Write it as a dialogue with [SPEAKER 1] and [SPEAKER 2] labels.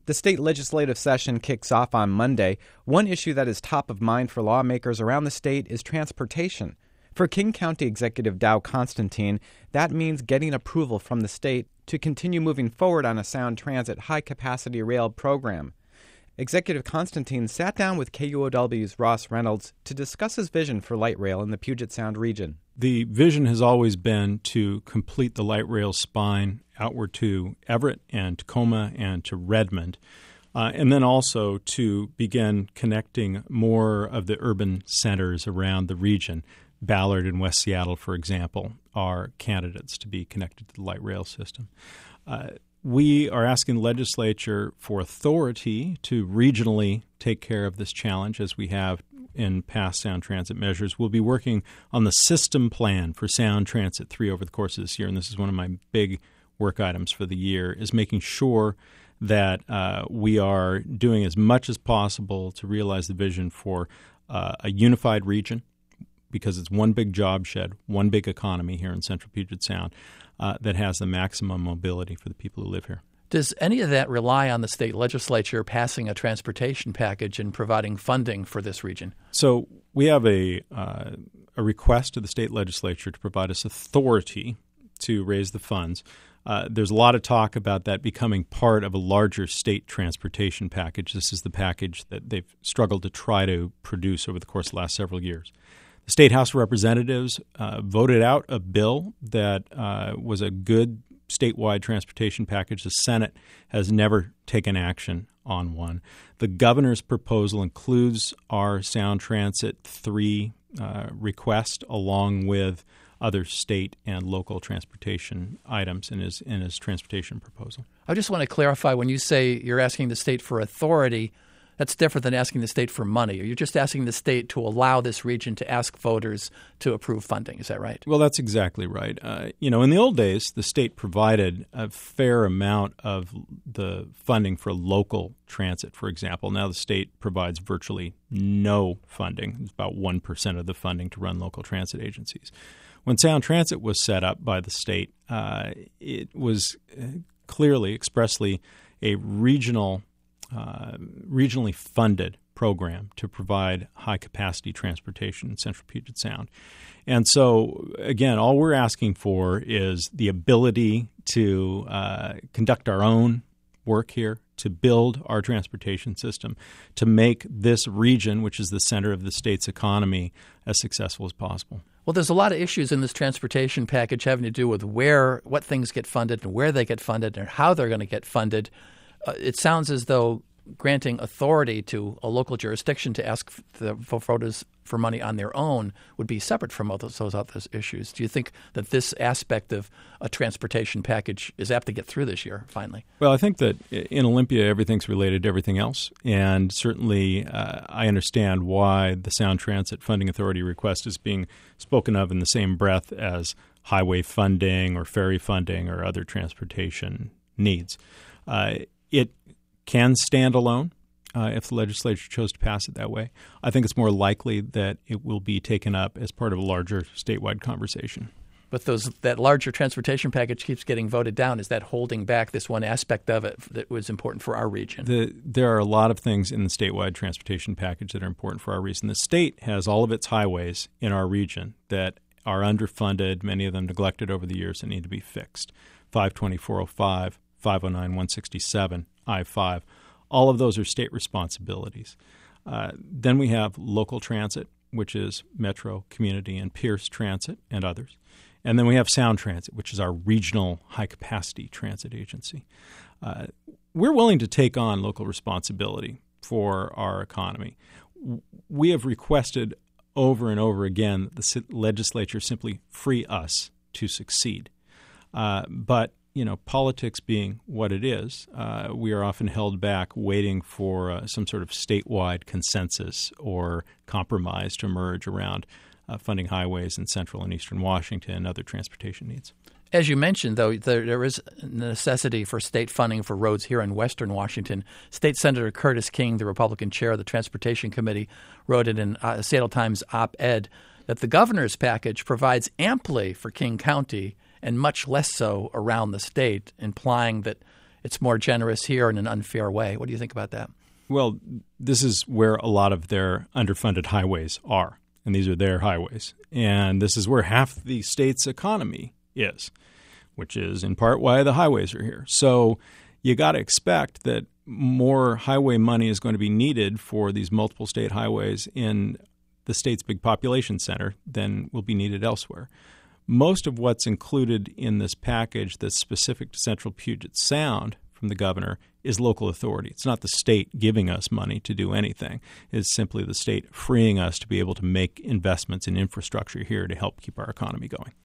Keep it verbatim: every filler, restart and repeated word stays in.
[SPEAKER 1] The state legislative session kicks off on Monday. One issue that is top of mind for lawmakers around the state is transportation. For King County Executive Dow Constantine, that means getting approval from the state to continue moving forward on a Sound Transit high-capacity rail program. Executive Constantine sat down with K U O W's Ross Reynolds to discuss his vision for light rail in the Puget Sound region.
[SPEAKER 2] The vision has always been to complete the light rail spine outward to Everett and Tacoma and to Redmond, uh, and then also to begin connecting more of the urban centers around the region. Ballard and West Seattle, for example, are candidates to be connected to the light rail system. Uh, we are asking the legislature for authority to regionally take care of this challenge, as we have in past Sound Transit measures. We'll be working on the system plan for Sound Transit three over the course of this year, and this is one of my big work items for the year, is making sure that uh, we are doing as much as possible to realize the vision for uh, a unified region, because it's one big job shed, one big economy here in Central Puget Sound uh, that has the maximum mobility for the people who live here.
[SPEAKER 3] Does any of that rely on the state legislature passing a transportation package and providing funding for this region?
[SPEAKER 2] So we have a uh, a request to the state legislature to provide us authority to raise the funds. Uh, there's a lot of talk about that becoming part of a larger state transportation package. This is the package that they've struggled to try to produce over the course of the last several years. The State House of Representatives uh, voted out a bill that uh, was a good statewide transportation package. The Senate has never taken action on one. The governor's proposal includes our Sound Transit three uh, request, along with other state and local transportation items in his in his transportation proposal.
[SPEAKER 3] I just want to clarify, when you say you're asking the state for authority, that's different than asking the state for money. Or you're just asking the state to allow this region to ask voters to approve funding. Is that right?
[SPEAKER 2] Well, that's exactly right. Uh, you know, in the old days, the state provided a fair amount of the funding for local transit, for example. Now the state provides virtually no funding. It's about one percent of the funding to run local transit agencies. When Sound Transit was set up by the state, uh, it was clearly, expressly, a regional Uh, regionally funded program to provide high-capacity transportation in Central Puget Sound. And so, again, all we're asking for is the ability to uh, conduct our own work here, to build our transportation system, to make this region, which is the center of the state's economy, as successful as possible.
[SPEAKER 3] Well, there's a lot of issues in this transportation package having to do with where, what things get funded and where they get funded and how they're going to get funded. Uh, it sounds as though granting authority to a local jurisdiction to ask the, for voters for money on their own would be separate from all those, those other issues. Do you think that this aspect of a transportation package is apt to get through this year, finally?
[SPEAKER 2] Well, I think that in Olympia, everything's related to everything else. And certainly uh, I understand why the Sound Transit Funding Authority request is being spoken of in the same breath as highway funding or ferry funding or other transportation needs. Uh, it can stand alone uh, if the legislature chose to pass it that way. I think it's more likely that it will be taken up as part of a larger statewide conversation.
[SPEAKER 3] But those that larger transportation package keeps getting voted down. Is that holding back this one aspect of it that was important for our region?
[SPEAKER 2] The, there are a lot of things in the statewide transportation package that are important for our region. The state has all of its highways in our region that are underfunded, many of them neglected over the years, that need to be fixed. five twenty, four oh five, five oh nine, one sixty-seven, I five. All of those are state responsibilities. Uh, then we have local transit, which is Metro, Community, and Pierce Transit, and others. And then we have Sound Transit, which is our regional high-capacity transit agency. Uh, we're willing to take on local responsibility for our economy. We have requested over and over again that the legislature simply free us to succeed. Uh, but You know, politics being what it is, uh, we are often held back waiting for uh, some sort of statewide consensus or compromise to emerge around uh, funding highways in central and eastern Washington and other transportation needs.
[SPEAKER 3] As you mentioned, though, there, there is a necessity for state funding for roads here in western Washington. State Senator Curtis King, the Republican chair of the Transportation Committee, wrote in an uh, Seattle Times op-ed that the governor's package provides amply for King County and much less so around the state, implying that it's more generous here in an unfair way. What do you think about that?
[SPEAKER 2] Well, this is where a lot of their underfunded highways are, and these are their highways. And this is where half the state's economy is, which is in part why the highways are here. So you got to expect that more highway money is going to be needed for these multiple state highways in the state's big population center than will be needed elsewhere. Most of what's included in this package that's specific to Central Puget Sound from the governor is local authority. It's not the state giving us money to do anything. It's simply the state freeing us to be able to make investments in infrastructure here to help keep our economy going.